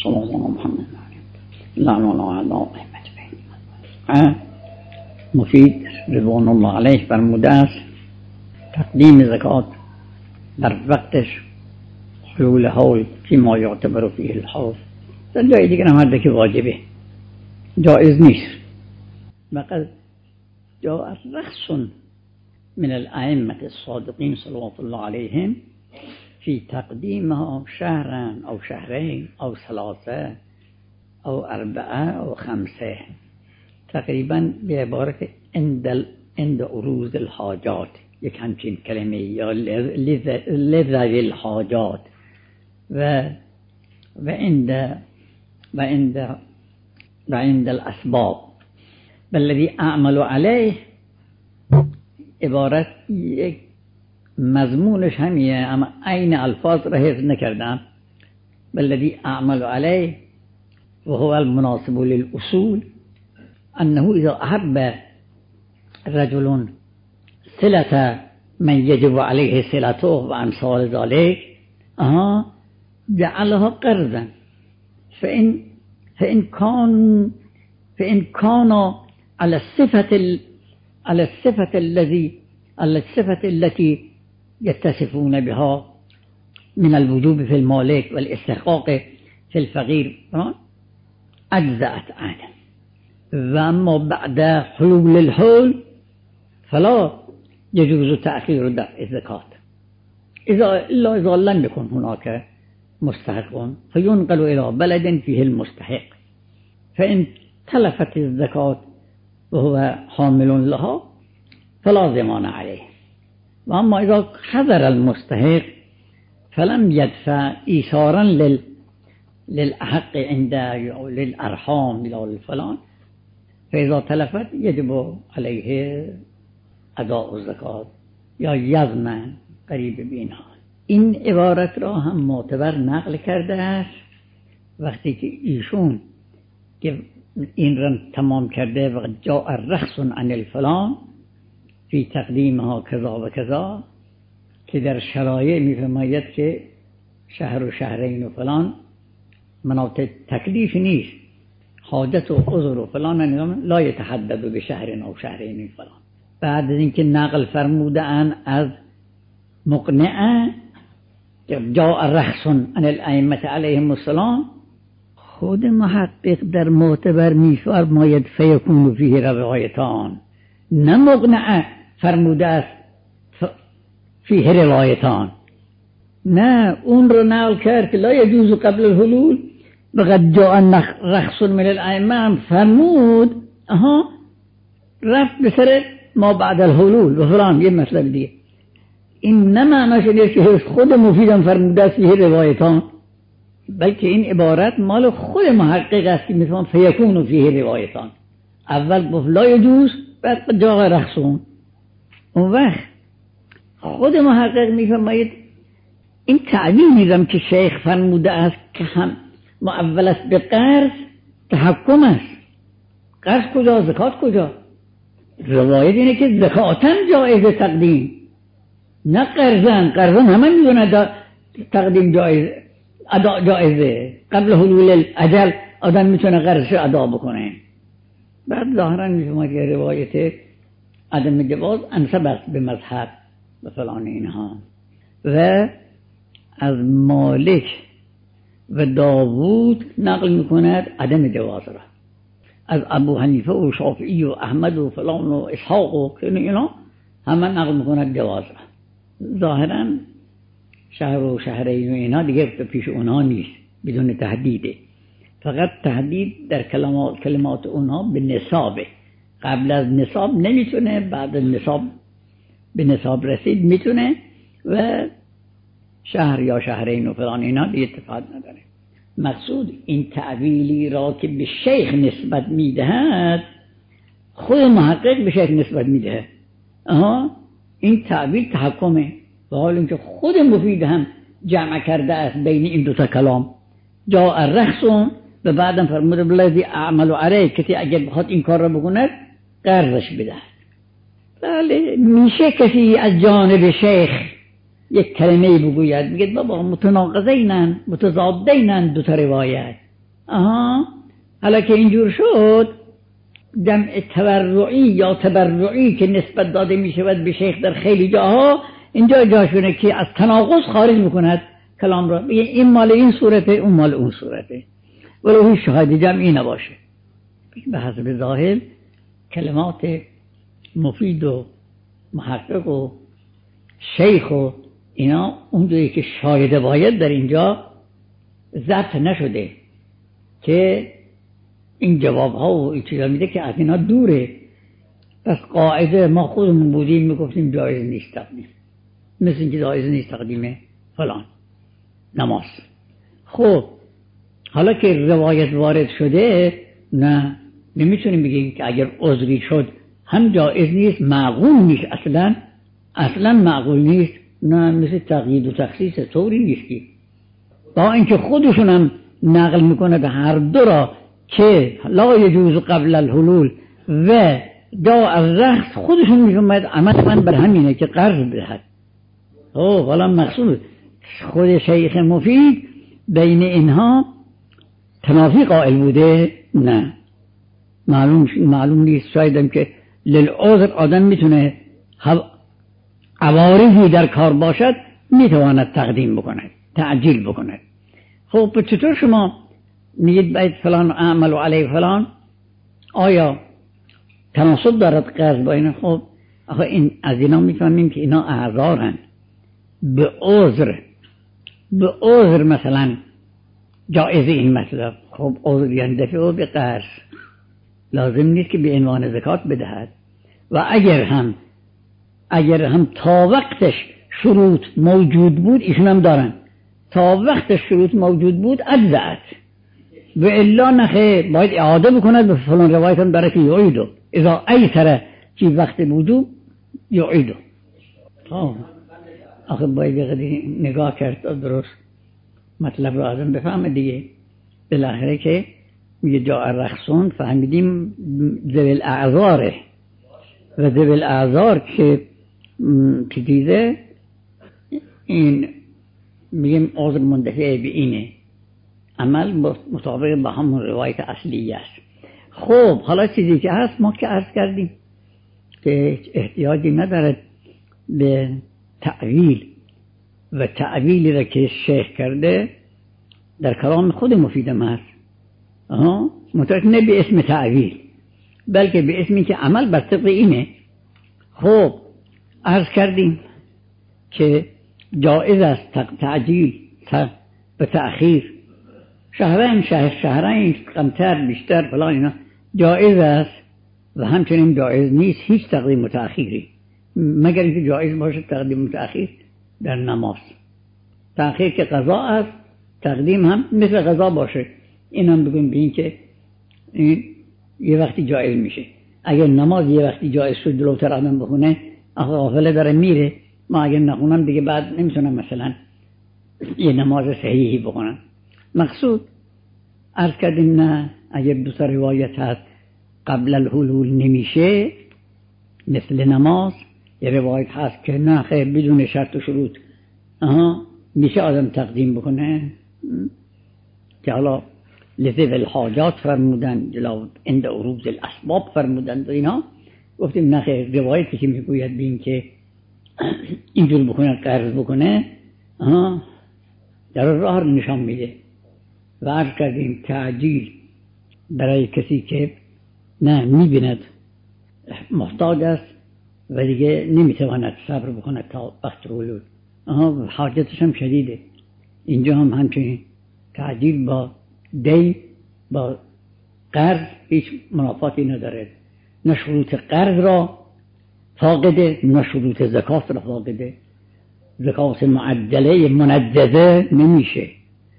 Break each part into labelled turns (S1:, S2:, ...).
S1: صلی الله علی محمد لا مفید رضوان الله علیه فرموده است تقدیم زکات در وقتش حلول حول فيما يعتبر فيه الحول. در جای دیگر هم هر که واجبه جائز نیست. وقد جاء رخص من الأئمة الصادقين صلوات الله عليهم في تقديمها شهرا أو شهرين أو ثلاثة أو أربعة أو خمسة، تقریبا به عبارت عند عروض الحاجات، یک همچین کلمه یا لذوی الحاجات و عند الاسباب. والذی اعمل علیه عبارت یک مضمونش همیه اما عین الفاظ را حفظ نکردم. والذی اعمل علیه وهو المناسب للأصول أنه إذا أحب رجل صلة من يجب عليه صلته وأمثال ذلك جعلها قرضا، فإن كان على الصفة التي يتصفون بها من الوجوب في المالك والاستحقاق في الفقير أجزأت عنه. وأما بعد حلول الحول فلا يجوز تأخير دفع الزكاة إلا إذا لم يكن هناك مستحق فينقل إلى بلد فيه المستحق، فإن تلفت الزكاة وهو حامل لها فلا ضمان عليه. وأما إذا حضر المستحق فلم يدفع إيثارا للأحق عند للأرحام إلى الفلان فإذا تلفت يجب عليه اداء الزکات یا یزم قریب به اینها. این عبارت را هم معتبر نقل کرده است وقتی که ایشون که این را تمام کرده و جاء رخص عن الفلان فی تقدیمها کذا و کذا، که در شرایع میفرماید که شهر و شهرین و فلان مناطق تکلیف نیست، حاجت و عذر و فلان لا يتحدد به شهر او شهرین فلان. بعد از اینکه نقل فرموده ان از مقنعه جاء رخص عن الائمه علیهم السلام، خود محقق در معتبر میفرماید فیکون فیه روایتان، نه مقنعه فرموده است فیه روایتان، نه اون رو نقل کرد که لا یجوز قبل الحلول. وقد جاء رخص من الائمه هم فرمود رفت به سر ما بعد الحلول و فلان. یه مطلب دیگه این نه معناش نیست که خود مفیدم فرموده است فیه روایتان، بلکه این عبارت مال خود محقق است که میفهم فیکون فیه روایتان. اول گفت لا یجوز، بعد جاء رخصون. اون وقت خود محقق میفهمید این تعبیری هم که شیخ فرموده است که هم معول است به قرض تحکم است. قرض کجا؟ زکات کجا؟ روایت اینه که زکاتن جایز تقدیم، نه قرضن. قرضن همه میدونه تقدیم جایز، ادا جایزه. قبل حلول الاجل آدم میتونه قرضش ادا بکنه. بعد ظاهرا میفهمه که روایت عدم جواز انسب است به مذهب و فلان اینها. و از مالک و داوود نقل میکند عدم جواز را، از ابو حنیفه و شافعی و احمد و فلان و اسحاق و اینا همه نقل میکند جواز را. ظاهرا شهر و شهرین و اینا دیگه پیش اونها نیست، بدون تهدیده. فقط تهدید در کلمات اونها به نصابه. قبل از نصاب نمیتونه، بعد از نصاب به نصاب رسید میتونه، و شهر یا شهرین و فلان اینا دیگه اتفاق نداره. مقصود این تعویلی را که به شیخ نسبت میدهد خود محقق به شیخ نسبت میده. این تعویل تحکمه، و حال اینکه خود مفید هم جمع کرده است بین این دوتا کلام. جاء الرخص و بعدم فرموده بالذی اعمل علیه، کسی اگر بخواد این کار را بکند قرضش بده. بله میشه کسی از جانب شیخ یک کلمه بگوید، بگید بابا متناقضینن متضادینن دو تا روایت، حالا که اینجور شد، جمع تبرعی یا تبرعی که نسبت داده می شود به شیخ در خیلی جاها، اینجا جاشونه که از تناقض خارج میکند کلام را، بگه این مال این صورته، اون مال اون صورته، ولو هیچ شاهد جمعی نباشه. به حسب ظاهر کلمات مفید و محقق و شیخ و اینا اونجایی که شاهده باید در اینجا ضبط نشده که این جواب ها و این چیزا میده که از اینا دوره. پس قاعده ما خودمون بودیم میگفتیم جایز نیست تقدیم، مثل اینکه جایز نیست تقدیم فلان نماز. خب حالا که روایت وارد شده، نه نمیتونیم بگیم که اگر عذری شد هم جایز نیست، معقول نیست، اصلا معقول نیست. نه، مثل تقیید و تخصیص طوری نیست که با اینکه خودشون هم نقل میکنه به هر دو را که لا یجوز قبل الحلول و دا الرخص، خودشون میفهمد عمل من بر همینه که قرض بدهد. حالا مقصود خود شیخ مفید بین تنافی قائل بوده؟ نه، معلوم نیست. شایدم که للعذر آدم میتونه عوارضی در کار باشد، میتواند تقدیم بکند، تعجیل بکند. خب چطور شما میگید باید فلان اعمل و علیه فلان؟ آیا تناسب دارد قرض با این؟ خب آخه این از اینا میفهمیم که اینا اعذارن. به عذر مثلا جایز این مطلب. خب عذر یندفع به قرض، لازم نیست که به عنوان زکات بدهد. و اگر هم تا وقتش شروط موجود بود، ایشون هم دارن، تا وقتش شروط موجود بود اجزأت، و الا نخه باید اعاده بکند. به فلان روایت هم داره که یعیدو اذا ایسر که وقت وجوب یعیدو. آخه باید نگاه کرد درست مطلب را آدم بفهمه دیگه. بالاخره که میگه جا رخصون، فهمیدیم ذوی الاعذاره، و ذوی الاعذار که دیده این میگیم عذر مندفع به اینه، عمل مطابق با همون روایت اصلیه است. خب حالا چیزی که هست ما که عرض کردیم که احتیاجی ندارد به تعویل، و تعویلی را که شیخ کرده در کلام خود مفیدم هست، متأکد نه به اسم تعویل، بلکه به اسمی که عمل بر طبق اینه. خب عرض کردیم که جائز است تعجیل به تأخیر، شهرین کمتر بیشتر فلان اینا جائز است، و همچنین جائز نیست هیچ تقدیم و تأخیری، مگر اینکه جائز باشه تقدیم و تأخیر در نماز. تأخیر که قضا است، تقدیم هم مثل قضا باشه. این هم بگیم به این که این یه وقتی جایز میشه. اگر نماز یه وقتی جایز شد جلوتر آدم بخونه، آخه غافله داره میره، ما اگر نخونم دیگه بعد نمیتونم مثلا یه نماز صحیحی بخونم. مقصود عرض کردیم نه، اگر دو تا روایت هست قبل الحلول نمیشه، مثل نماز یه روایت هست که نه خیر بدون شرط و شروط میشه آدم تقدیم بکنه، که حالا لذیذ الحاجات فرمودن، جلو عند عروض الاسباب فرمودن و اینا. گفتیم نه خیر، روایتی که میگوید بین که اینجور بکنه قرض بکنه در راه نشان میده. و عرض کردیم تعجیل برای کسی که نه میبیند محتاج است و دیگه نمیتواند صبر بکنه تا وقت حلول، حاجتش هم شدیده. اینجا هم همچنین تعجیل با دین با قرض هیچ منافاتی نداره، نه شروط قرض را فاقده نه شروط زکات را فاقده. زکات معجله منجزه نمیشه.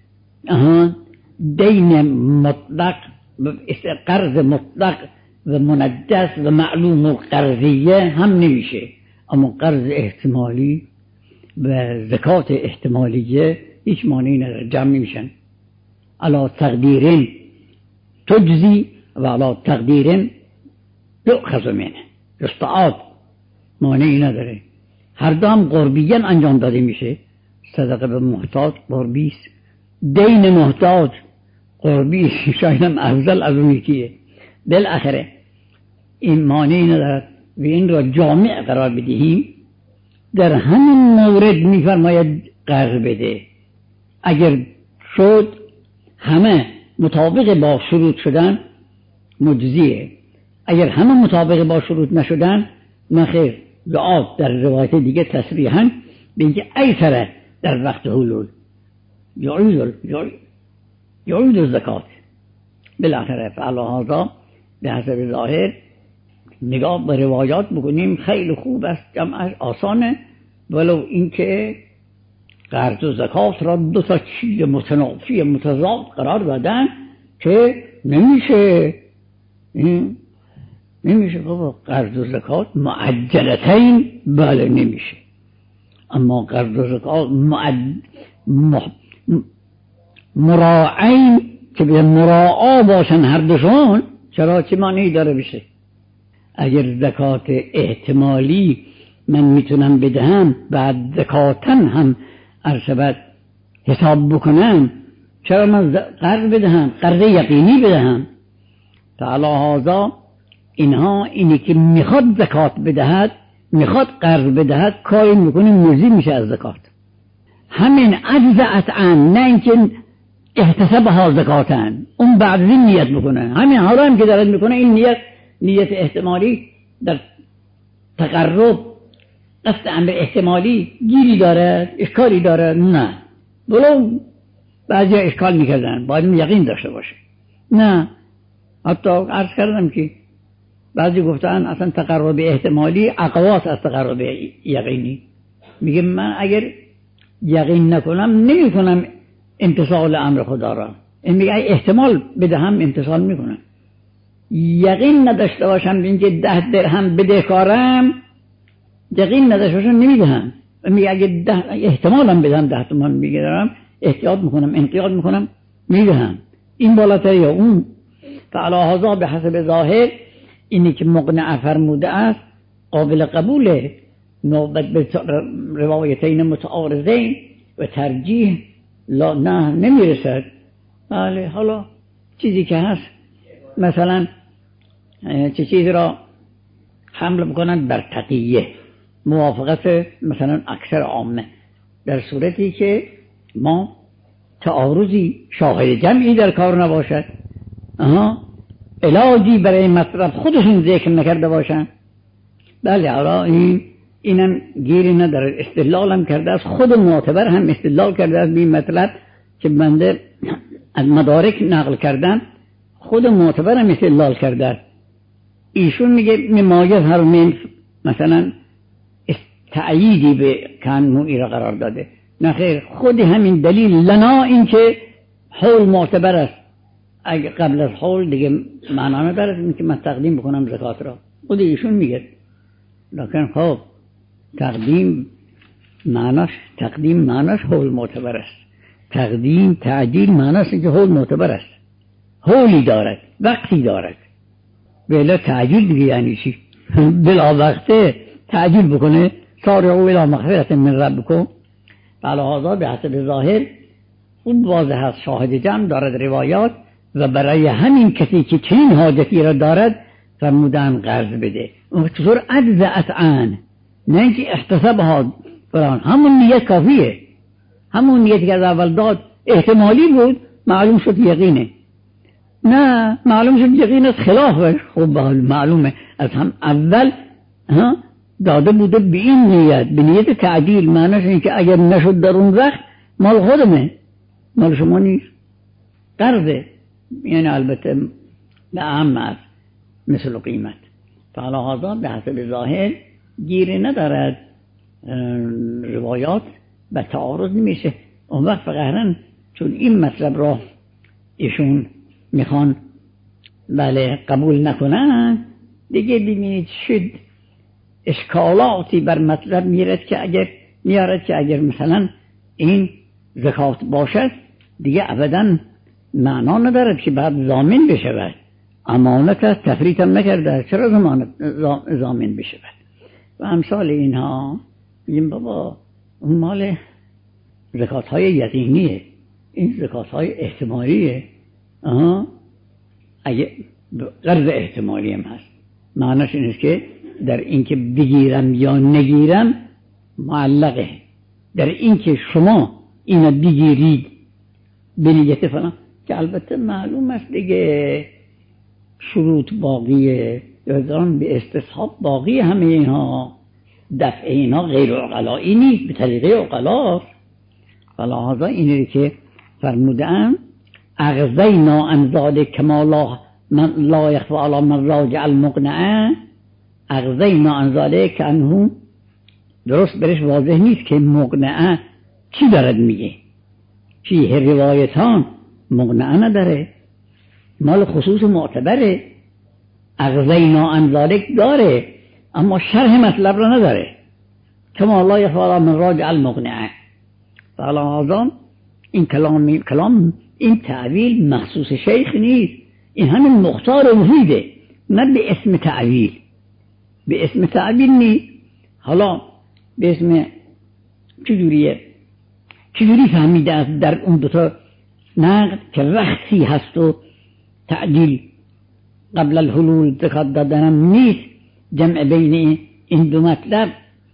S1: دین مطلق، قرض مطلق و منجز و معلوم و قرضیه هم نمیشه، اما قرض احتمالی و زکات احتمالیه هیچ مانعی نداره، جمع نمیشن. علا تقدیرین تجزی و علا تقدیرین یؤخذ منه، استعاد مانعی نداره. هر دو هم قربیاً انجام داده میشه. صدقه به محتاج قربیست، دین محتاج قربی شاید هم افضل از اون یکیه. بالاخره این مانعی ندارد و این را جامع قرار بدهیم. در همین مورد میفرماید قرض بده. اگر شد همه مطابق با شروط شدن مجزیه، اگر همه مطابق با شروط نشدن نخیر. یا در روایت دیگه تصریحاً به اینکه ایسره در وقت حلول یعود الزکات. بالاخره فعلا به حسب ظاهر نگاه به روایات بکنیم خیلی خوب است، جمعش آسانه، ولو اینکه قرض و زکات را دو تا چیز متنافی متضاد قرار دادن که نمیشه بابا. قرض و زکات معجلتین بله نمیشه، اما قرض و زکات مراعین که به مراعا باشن هر دوشون، چرا چه معنی داره بشه؟ اگر زکات احتمالی من میتونم بدهم بعد زکاتن هم ارشبت حساب بکنم، چرا من قرض بدهم، قرض یقینی بدهم؟ تعالی هذا اینها اینی که میخواد زکات بدهد، میخواد قرض بدهد، کاری میکنه موزی میشه از زکات. همین اجزعت عن، نه اینکه احتسابها زکاتن، اون بعد این نیت بکنه. همین حالا هم که دارد میکنه این نیت احتمالی در تقرب، قصد امر احتمالی گیری داره، اشکالی داره؟ نه. ولو بعضی اشکال میکردن باید یقین داشته باشه. نه، حتی عرض کردم که بعضی گفتن اصلا تقرب احتمالی اقواس از تقرب یقینی. میگه من اگر یقین نکنم نمیکنم امتصال امر خدا را. این میگه احتمال بدهم امتصال میکنم. یقین نداشته باشم اینکه 10 درهم بدهکارم، یقین نداشته باشم نمیدهم. میگه اگه احتمالم بدهم 10 تومان میگیرم، احتیاط میکنم، انقیاد میکنم، میدهم. این بالاتر یا اون. فعلی هذا به حسب ظاهر اینی که مقنع فرموده است قابل قبوله. نوبت به روایتین متعارضین و ترجیح نه نمیرسد. بله، حالا چیزی که هست مثلا چه چیز را حمل بکنند بر تقیه، موافقت مثلا اکثر عامه، در صورتی که ما تعارضی شاهد جمعی در کار نباشد، علاجی برای مطلب خودشون ذکر نکرده باشن. بله، حالا اینم گیری نداره، استدلال هم کرده است، خود معتبر هم استدلال کرده است به این مطلب که بنده از مدارک نقل کردن، خود معتبر هم استدلال کرده است. ایشون میگه ممایز هر من مثلا تأییدی به کنموئی را قرار داده. نه خیر، خود همین دلیل لنا این که حول معتبر است. اگه قبل از حول دیگه معنا نداره این که من تقدیم بکنم زکات را، خود ایشون میگه. لکن خب تقدیم معناش حول معتبر است. تقدیم تعجیل معناش این که حول معتبر است، حولی دارد، وقتی دارد. بلا تعجیل دیگه یعنی چی؟ بلا وقته تعجیل بکنه. سارعوا الی مغفرة من ربکم. علی هذا به حسب ظاهر اون واضح است، شاهد جمع دارد روایات، و برای همین کسی که چنین حاجتی را دارد فرمودن قرض بده. اون چطور اجزعت عن، نه اینکه احتسابها فلان، همون نیت کافیه. همون نیتی که از اول داد احتمالی بود، معلوم شد یقینه. نه، معلوم شد یقین است خلافش. خب معلومه از هم اول داده بوده به این نیت، به نیت تعدیل. معنیش این که اگر نشد در اون وقت مال خودمه، مال شما نیست، قرضه. یعنی البته اهم است مثل قیمت. فعلی هذا به حسب ظاهر گیری ندارد، روایات به تعارض نمیشه. اون وقت فقط چون این مطلب را ایشون میخوان بله قبول نکنن، دیگه ببینید شد اشکالاتی بر مطلب میارد که اگر مثلا این زکات باشد دیگه ابدا معنا ندارد که بعد ضامن بشود. امانت است، تفریط هم نکرده، چرا ضامن بشود؟ و امثال اینها. میگیم بابا اون مال زکات های یقینیه، این زکات های احتمالیه. اگه قرض احتمالی هم هست، معناش این است که در اینکه بگیرم یا نگیرم معلقه، در اینکه شما اینو بگیرید به نیت فلان، که البته معلوم است دیگه شروط باقیه، یادان به استصحاب باقی، همه اینها دفع اینها غیر عقلایی نیست، به طریقه عقلا. فلهذا اینه که فرمودن اغزینا عن ذلک کما لا یخفی علی من راجع المقنعه، اغزینا عن ذلک انه درست برش واضح نیست که مقنعه چی دارد میگه. فیه روایتان، مقنعه نداره، مال خصوص معتبره. اغزینا عن ذلک داره اما شرح مطلب را نداره، کما لا یخفی علی من راجع المقنعه. فلهذا این کلام این تعویل مخصوص شیخ نیست، این همین مختار مفیده، نه به اسم تعویل، به اسم تعویل نیست. حالا به اسم چجوریه؟ چجوری فهمیده است در اون دوتا نقد که وقتی هست و تعدیل قبل الحلول زکات دادنم نیست، جمع بین این دو مطلب،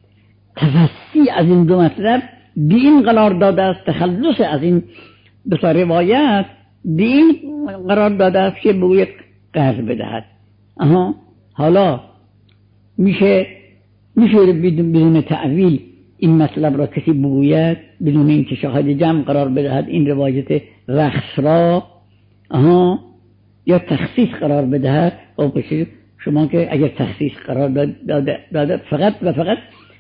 S1: تفصیل از این دو مطلب به این قرار داده است، تخلص از این دو تا روایت به این قرار داده است که بویت قرض بدهد. حالا میشه بدون تعویل این مطلب را کسی بگوید بدون اینکه شاهد جمع قرار بدهد این روایت رخص را یا تخصیص قرار بدهد. و شما که اگر تخصیص قرار داده فقط و فقط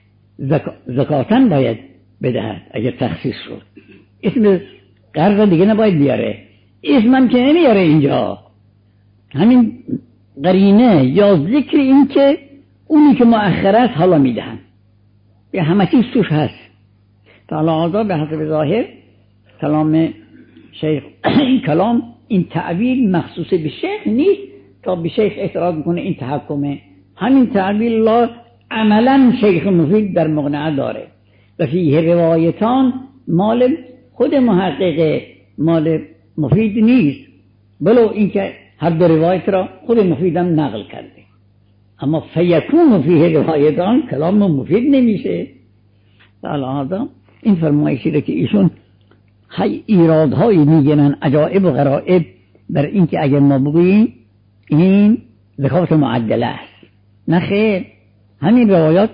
S1: زکاتن باید بدهد، اگر تخصیص شد اسم قرض دیگه نباید بیاره، اسمم که نمیاره اینجا. همین قرینه یا ذکر این که اونی که مؤخر است حالا میدهن، یه همه چیز توش هست. فلهذا به حسب ظاهر کلام شیخ این کلام این تعویل مخصوص به شیخ نیست تا به شیخ اعتراض میکنه این تحکمه. همین تعویل الله عملا شیخ مفید در مقنعه داره و فیه روایتان مال خود محقق، مال مفید نیست، بلو اینکه هر دو روایت را خود مفیدم نقل کرده، اما فیکون فیه روایتان کلام مفید نمیشه. لذا این فرمایشی را که ایشون ایرادهایی میگنن عجائب و غرائب بر اینکه اگر ما بگوییم این زکات معدله است، نه خیر، همین روایات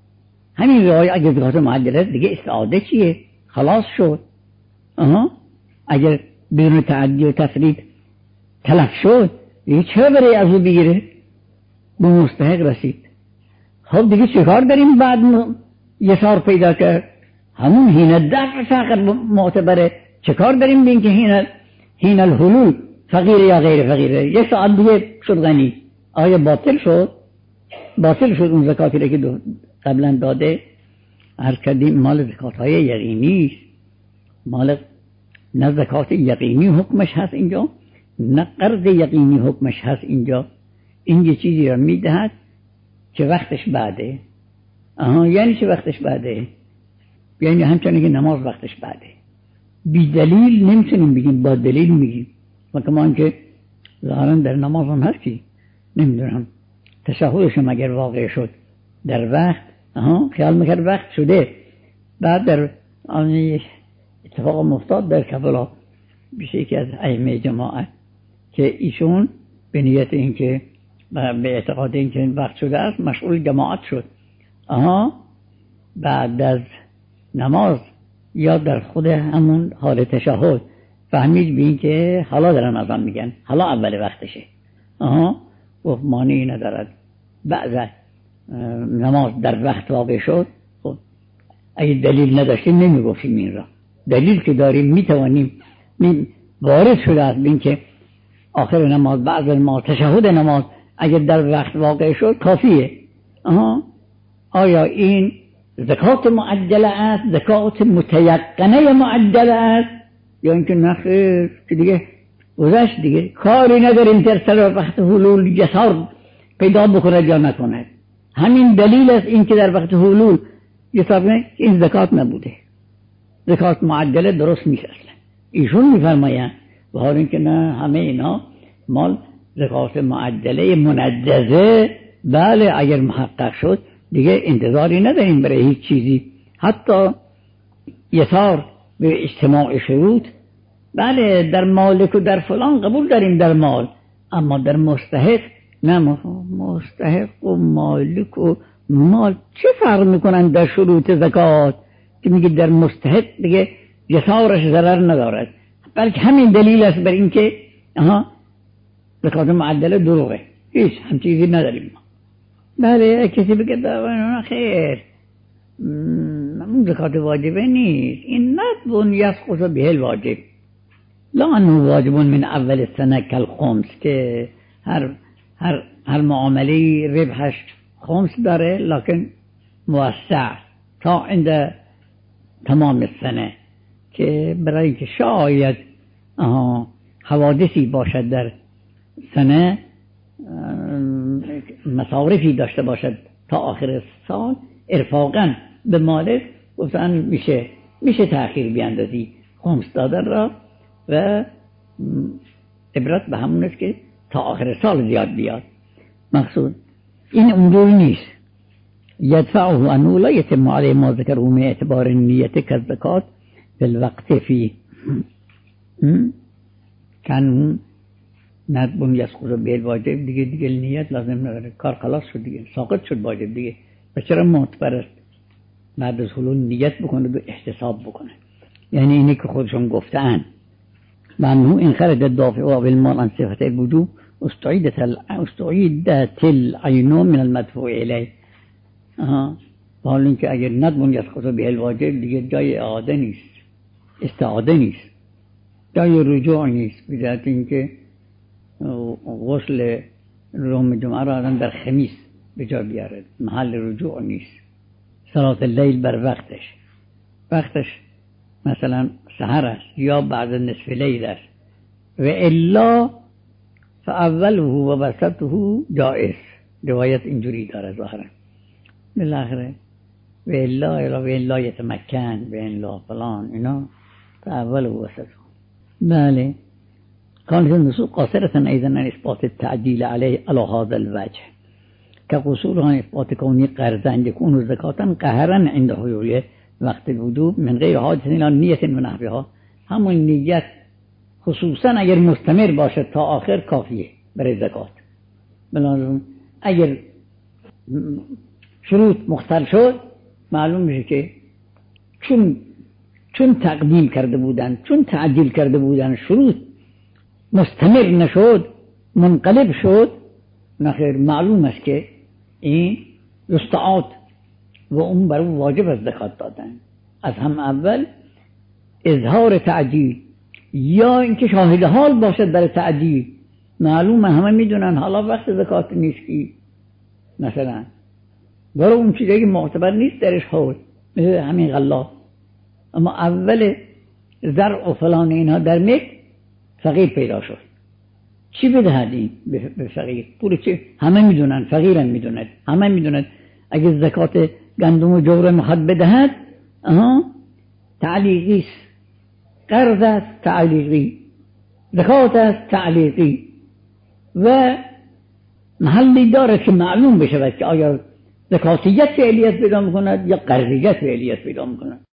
S1: اگر زکات معدله است دیگه استعاده چیه؟ خلاص شد. اگر بدون تعدی و تفرید تلف شد دیگه چرا برای از او بگیره؟ به مستحق رسید. خب دیگه چه کار داریم بعد یسار پیدا کرد؟ همون هین دفع فقط معتبره. چه کار داریم بین که هین الحلول فقیر یا غیر فقیره؟ یه ساعت دیگه شد غنی، آیا باطل شد اون زکاتی را که قبلا داده؟ عرض کردیم مال زکات های یقینی است، مال نه زکات یقینی حکمش هست اینجا، نه قرض یقینی حکمش هست اینجا. این یه چیزی را میدهد که وقتش بعده. یعنی چه وقتش بعده؟ یعنی همچنین که نماز وقتش بعده. بی دلیل نمیتونیم بگیم، با دلیل میگیم. و کمان که ظاهرا در نماز هم هستی نمیدونم تشهدش هم اگر واقع شد در وقت، خیال میکرد وقت شده، بعد در آن اتفاق مفتاد در کربلا بیشه یکی از ائمه جماعت که ایشون به نیت اینکه به اعتقاد اینکه وقت شده است مشغول جماعت شد، بعد از نماز یا در خود همون حال تشهد فهمید به این که حالا دارن اذان میگن، حالا اول وقتشه، و مانعی ندارد. بعد نماز در وقت واقع شد. خب اگه دلیل نداشتیم نمیگفتیم این را، دلیل که داریم میتوانیم وارد شده است به این که آخر نماز بعد ما تشهد نماز اگر در وقت واقع شد کافیه. آیا این زکات معجله است، زکات متیقنه معجله است، یا اینکه نخیر که دیگه گذشت، دیگه کاری نداریم در سر وقت حلول یسار پیدا بکند یا نکند. همین دلیل است این که در وقت حلول یسار این زکات نبوده، زکات معجله درست نیست اصلا. ایشون میفرمایند و حال اینکه نه، همه اینا مال زکات معجله منجزه. بله اگر محقق شد دیگه انتظاری نداریم برای هیچ چیزی، حتی یسار به اجتماع شروط. بله در مالک و در فلان قبول داریم در مال، اما در مستحق نه. مستحق و مالک و مال چه فرق میکنن در شروط زکات که میگه در مستحق دیگه یسارش ضرر ندارد، بلکه همین دلیل است بر این که زکات معدله دروغه، هیچ هم چیزی نداریم. بله کسی بگه نه خیر اون زکات واجبه نیست، این ندبون یسقط به الواجب لا انه واجب من اول السنه کالخمس، که هر معامله ربحش خمس داره لکن موسع تا عند تمام السنه، که برای اینکه شاید حوادثی باشد در سنه، مصارفی داشته باشد تا آخر سال، ارفاقا به مالک گفتن میشه تأخیر بیاندازی خمس دادن را، و عبرت به همون است که تا آخر سال زیاد بیاد. مقصود این امور نیست. یدفعه انه لا یتم علیه ما ذکره من اعتبار نیت کالزکات فی الوقت فی کن ندبون یسقط به الواجب، دیگه نیت لازم نداره، کار خلاص شد دیگه، ساقط شد واجب دیگه. و چرا معتبر است بعد از حلول نیت بکنه و احتساب بکنه؟ یعنی اینه که خودشون گفتن ممنوع این خرج الدافع و بالمال عن صفت الوجوب استعیدت العین من المدفوع الیه. حال اینکه اگر ندبون یسقط به الواجب دیگه جای اعاده نیست، استعاده نیست، جای رجوع نیست، به جهت اینکه غسل روم جمعه را آدم در خمیس به جا بیارد، محل رجوع نیست. صلاة اللیل بر وقتش مثلا سحر است یا بعد نصف لیل است، و الا فاوله و وسطه جائز. روایت اینجوری داره ظاهرا بالاخره، و الا یتمکن و الا فلان، اینا فاوله و وسطه. بله كانت النصوص قاصرة أيضا عن إثبات التعديل عليه على هذا الوجه، كقصورها عن إثبات كونه قرضا يكون زكاة قهرا عند حلوله وقت الوجوب من غير حاجة إلى نية ونحوها. همون نیت خصوصا اگر مستمر باشد تا آخر کافیه برای زکات. بنابراین اگر شروط مختل شد معلوم میشه که چون تقدیم کرده بودن، چون تعدیل کرده بودن، شروط مستمر نشد، منقلب شد، نخیر معلوم است که این یستعاد و اون برای واجب از زکات دادن. از هم اول اظهار تعدیل یا اینکه شاهد حال باشد برای تعدیل، معلومه همه میدونن حالا وقت زکات نیست که مثلا برای اون چیزی که معتبر نیست درش حول، مثل همین غلا. اما اول زرع و فلان اینها در ملک فقیر پیدا شد، چی بدهد این به فقیر؟ پول چی؟ همه میدونن، فقیرم میدوند، همه میدونن اگه زکات گندم و جوره میخواد بدهد تعلیقی است، قرض است تعلیقی، زکات است تعلیقی، و محلی داره که معلوم بشه که آیا زکاتیت فعلیت پیدا میکند یا قرضیت فعلیت پیدا میکند.